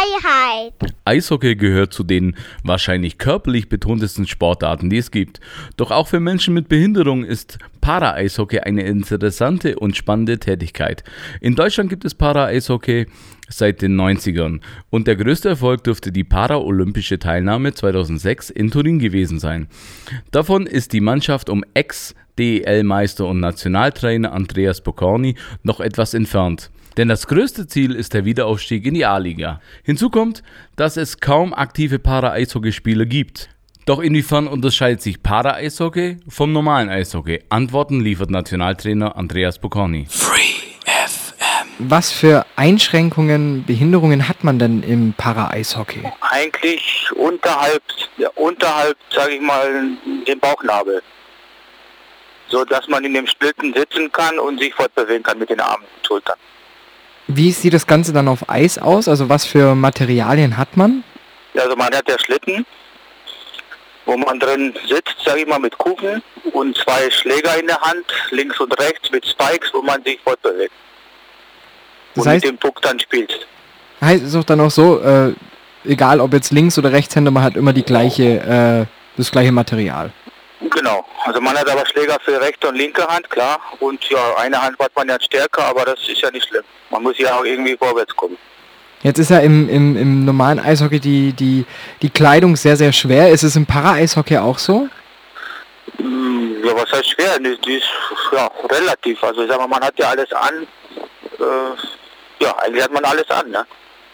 Freiheit. Eishockey gehört zu den wahrscheinlich körperlich betontesten Sportarten, die es gibt. Doch auch für Menschen mit Behinderung ist Para-Eishockey eine interessante und spannende Tätigkeit. In Deutschland gibt es Para-Eishockey seit den 90ern und der größte Erfolg dürfte die paralympische Teilnahme 2006 in Turin gewesen sein. Davon ist die Mannschaft um Ex-DEL-Meister und Nationaltrainer Andreas Pokorny noch etwas entfernt. Denn das größte Ziel ist der Wiederaufstieg in die A-Liga. Hinzu kommt, dass es kaum aktive Para-Eishockeyspieler gibt. Doch inwiefern unterscheidet sich Para-Eishockey vom normalen Eishockey? Antworten liefert Nationaltrainer Andreas Pokorny. Was für Einschränkungen, Behinderungen hat man denn im Para-Eishockey? Eigentlich unterhalb, sage ich mal, dem Bauchnabel. So dass man in dem Schlitten sitzen kann und sich fortbewegen kann mit den Armen und Schultern. Wie sieht das Ganze dann auf Eis aus? Also was für Materialien hat man? Also man hat ja Schlitten, wo man drin sitzt, sage ich mal, mit Kufen und 2 Schläger in der Hand, links und rechts mit Spikes, wo man sich fortbewegt. Das und heißt, mit dem Puck dann spielt. Heißt es auch dann auch so, egal ob jetzt Links- oder Rechtshänder, man hat immer das gleiche Material? Genau, also man hat aber Schläger für rechte und linke Hand, klar. Und ja, eine Hand hat man ja stärker, aber das ist ja nicht schlimm. Man muss ja auch irgendwie vorwärts kommen. Jetzt ist ja im normalen Eishockey die Kleidung sehr, sehr schwer. Ist es im Para-Eishockey auch so? Ja, was heißt schwer? Die ist ja relativ. Also ich sag mal, man hat ja alles an. Eigentlich hat man alles an, ne?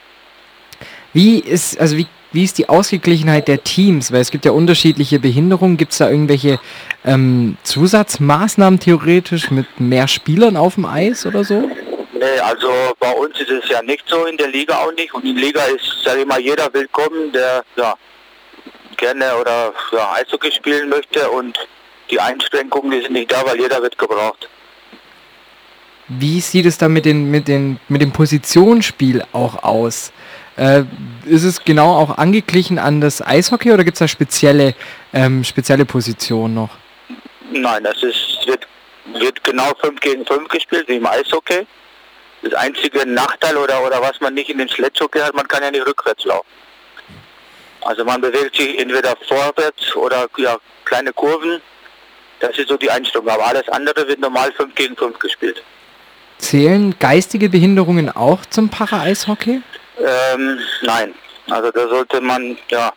Wie ist die Ausgeglichenheit der Teams? Weil es gibt ja unterschiedliche Behinderungen. Gibt es da irgendwelche Zusatzmaßnahmen theoretisch mit mehr Spielern auf dem Eis oder so? Nee, also bei uns ist es ja nicht so, in der Liga auch nicht. Und in der Liga ist, sage ich mal, jeder willkommen, der gerne oder Eishockey spielen möchte. Und die Einschränkungen, die sind nicht da, weil jeder wird gebraucht. Wie sieht es dann mit dem Positionsspiel auch aus? Ist es genau auch angeglichen an das Eishockey oder gibt es da spezielle Positionen noch? Nein, wird genau 5 gegen 5 gespielt, wie im Eishockey. Das einzige Nachteil oder was man nicht in den Sledgehockey hat, man kann ja nicht rückwärts laufen. Also man bewegt sich entweder vorwärts oder kleine Kurven. Das ist so die Einstellung. Aber alles andere wird normal 5 gegen 5 gespielt. Zählen geistige Behinderungen auch zum Para-Eishockey? Nein. Also da sollte man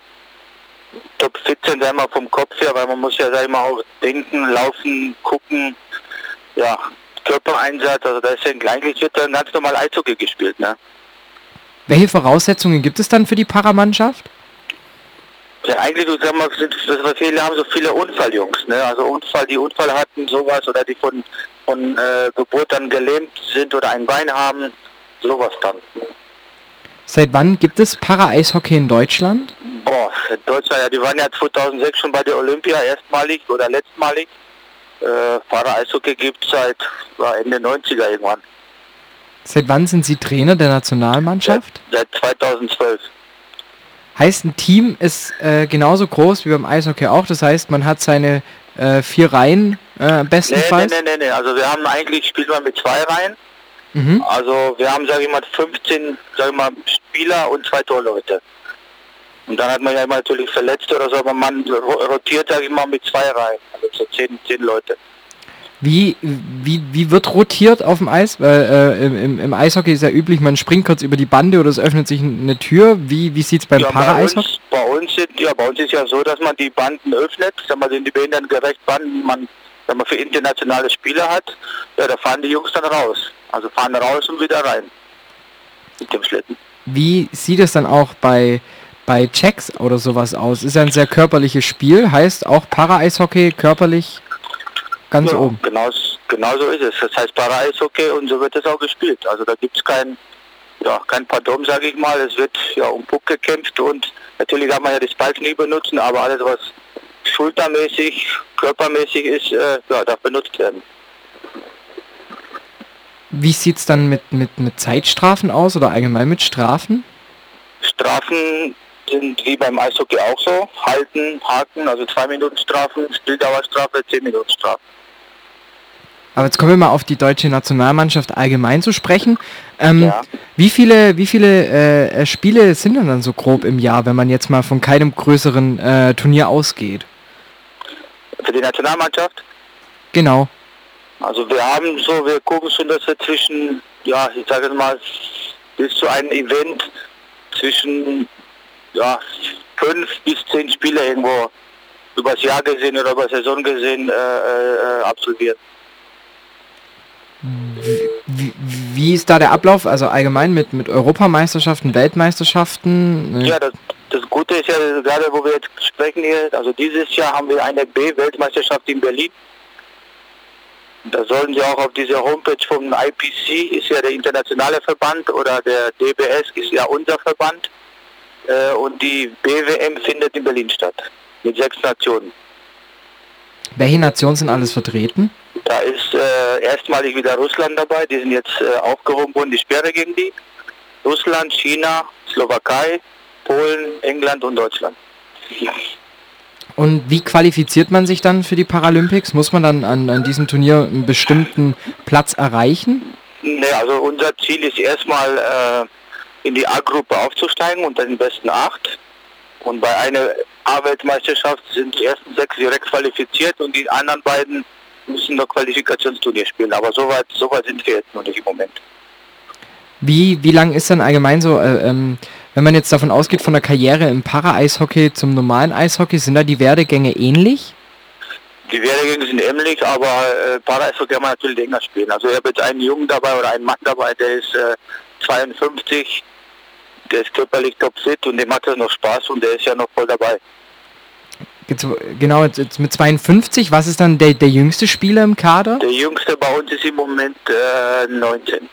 top fit sein, sagen wir vom Kopf her, weil man muss ja, sag ich mal, auch denken, laufen, gucken, Körpereinsatz, also da ist eigentlich wird dann ganz normal Eishockey gespielt, ne? Welche Voraussetzungen gibt es dann für die Paramannschaft? Ja, eigentlich, sag mal, viele haben so viele Unfalljungs, ne? Also die Unfall hatten, sowas, oder die von Geburt an gelähmt sind oder ein Bein haben, sowas dann. Seit wann gibt es Para-Eishockey in Deutschland? In Deutschland, die waren ja 2006 schon bei der Olympia erstmalig oder letztmalig. Para-Eishockey gibt es seit Ende 90er irgendwann. Seit wann sind Sie Trainer der Nationalmannschaft? Seit 2012. Heißt, ein Team ist genauso groß wie beim Eishockey auch, das heißt, man hat seine 4 Reihen bestenfalls? Nee, also wir haben eigentlich, spielt man mit 2 Reihen. Mhm. Also wir haben, sage ich mal, 15 Spieler und 2 Torleute. Und dann hat man ja immer natürlich Verletzte oder so, aber man rotiert, sage ich mal, mit 2 Reihen, also so 10 Leute. Wie wird rotiert auf dem Eis? Weil im Eishockey ist ja üblich, man springt kurz über die Bande oder es öffnet sich eine Tür. Wie sieht es beim Para-Eishockey? Bei uns ist ja so, dass man die Banden öffnet, die behindertengerecht Banden, man für internationale Spieler hat, da fahren die Jungs dann raus. Also fahren raus und wieder rein mit dem Schlitten. Wie sieht es dann auch bei Checks oder sowas aus? Ist ja ein sehr körperliches Spiel, heißt auch Para-Eishockey körperlich ganz oben. Genau so ist es. Das heißt Para-Eishockey und so wird es auch gespielt. Also da gibt es kein Pardon, sage ich mal. Es wird um Puck gekämpft und natürlich kann man ja die Spikes nie benutzen, aber alles was schultermäßig, körpermäßig ist, darf benutzt werden. Wie sieht es dann mit Zeitstrafen aus oder allgemein mit Strafen? Strafen sind wie beim Eishockey auch so. Halten, haken, also 2 Minuten Strafen, Spieldauerstrafe, 10 Minuten Strafe. Aber jetzt kommen wir mal auf die deutsche Nationalmannschaft allgemein zu sprechen. Ja. Wie viele Spiele sind denn dann so grob im Jahr, wenn man jetzt mal von keinem größeren Turnier ausgeht? Für die Nationalmannschaft? Genau. Also wir gucken schon, dass wir zwischen, ja, ich sage jetzt mal, bis zu einem Event zwischen 5 bis 10 Spiele irgendwo übers Jahr gesehen oder über Saison gesehen absolvieren. Wie ist da der Ablauf, also allgemein mit Europameisterschaften, Weltmeisterschaften? Ja, das Gute ist ja gerade, wo wir jetzt sprechen hier, also dieses Jahr haben wir eine B-Weltmeisterschaft in Berlin. Da sollen Sie auch auf dieser Homepage vom IPC, ist ja der internationale Verband, oder der DBS ist ja unser Verband. Und die BWM findet in Berlin statt, mit 6 Nationen. Welche Nationen sind alles vertreten? Da ist erstmalig wieder Russland dabei, die sind jetzt aufgehoben worden, die Sperre gegen die. Russland, China, Slowakei, Polen, England und Deutschland. Und wie qualifiziert man sich dann für die Paralympics? Muss man dann an diesem Turnier einen bestimmten Platz erreichen? Ne, also unser Ziel ist erstmal in die A-Gruppe aufzusteigen unter den besten 8. Und bei einer A-Weltmeisterschaft sind die ersten 6 direkt qualifiziert und die anderen beiden müssen noch Qualifikationsturnier spielen. Aber so weit sind wir jetzt noch nicht im Moment. Wie lang ist dann allgemein so, wenn man jetzt davon ausgeht, von der Karriere im Para-Eishockey zum normalen Eishockey, sind da die Werdegänge ähnlich? Die Werdegänge sind ähnlich, aber Para-Eishockey kann man natürlich länger spielen. Also ich habe jetzt einen Jungen dabei oder einen Mann dabei, der ist 52, der ist körperlich topfit und dem macht das noch Spaß und der ist ja noch voll dabei. Genau, jetzt mit 52, was ist dann der jüngste Spieler im Kader? Der jüngste bei uns ist im Moment 19.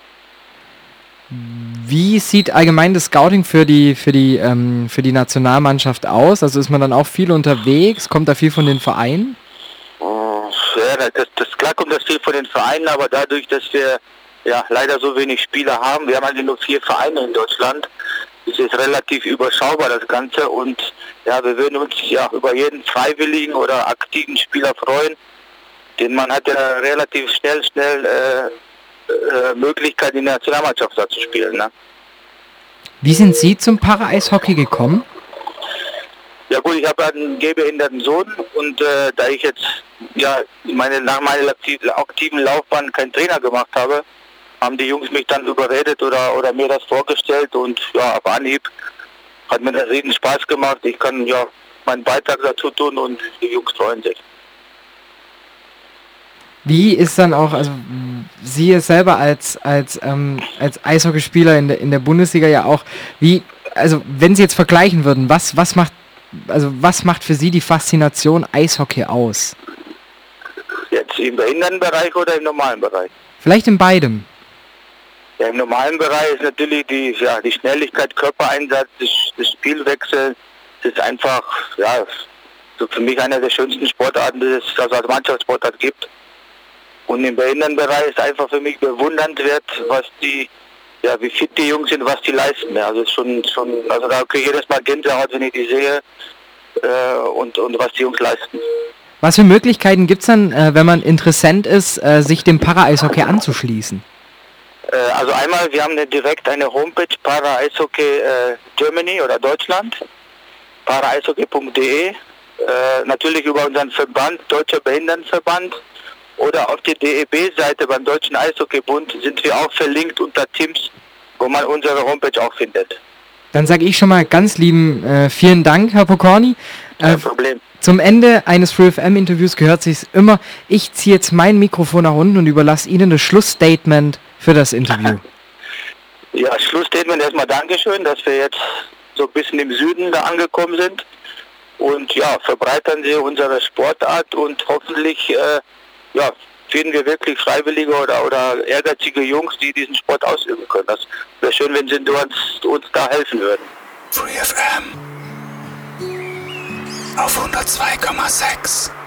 Wie sieht allgemein das Scouting für die Nationalmannschaft aus? Also ist man dann auch viel unterwegs? Kommt da viel von den Vereinen? Ja, klar kommt das viel von den Vereinen, aber dadurch, dass wir leider so wenig Spieler haben, wir haben halt nur 4 Vereine in Deutschland, ist es relativ überschaubar das Ganze und ja, wir würden uns über jeden freiwilligen oder aktiven Spieler freuen, denn man hat ja relativ schnell Möglichkeit in der Nationalmannschaft da zu spielen. Ne? Wie sind Sie zum Para-Eishockey gekommen? Ja gut, ich habe einen gehbehinderten Sohn und da ich jetzt nach meiner aktiven Laufbahn keinen Trainer gemacht habe, haben die Jungs mich dann überredet oder mir das vorgestellt und auf Anhieb hat mir das riesen Spaß gemacht. Ich kann meinen Beitrag dazu tun und die Jungs freuen sich. Wie ist dann auch, also Sie selber als Eishockeyspieler in der Bundesliga ja auch, wenn Sie jetzt vergleichen würden, was macht für Sie die Faszination Eishockey aus? Jetzt im Behindertenbereich oder im normalen Bereich? Vielleicht in beidem. Ja, im normalen Bereich ist natürlich die Schnelligkeit, Körpereinsatz, das Spielwechsel, das ist einfach, so für mich einer der schönsten Sportarten, die es also als Mannschaftssportart gibt. Und im Behindertenbereich ist einfach für mich bewundernswert, wie fit die Jungs sind, was die leisten. Ja, also also da kriege ich jedes Mal Gänsehaut, wenn ich die sehe und was die Jungs leisten. Was für Möglichkeiten gibt es dann, wenn man interessant ist, sich dem Para-Eishockey anzuschließen? Also einmal, wir haben direkt eine Homepage, Para-Eishockey Germany oder Deutschland, paraeishockey.de, natürlich über unseren Verband, Deutscher Behindertenverband, oder auf der DEB-Seite beim Deutschen Eishockeybund sind wir auch verlinkt unter Teams, wo man unsere Homepage auch findet. Dann sage ich schon mal ganz lieben vielen Dank, Herr Pokorny. Kein Problem. Zum Ende eines FreeFM-Interviews gehört sich's immer, ich ziehe jetzt mein Mikrofon nach unten und überlasse Ihnen das Schlussstatement für das Interview. Ja, Schlussstatement erstmal Dankeschön, dass wir jetzt so ein bisschen im Süden da angekommen sind. Und verbreitern Sie unsere Sportart und hoffentlich finden wir wirklich Freiwillige oder ehrgeizige Jungs, die diesen Sport ausüben können. Das wäre schön, wenn Sie uns da helfen würden. FreeFM auf 102,6.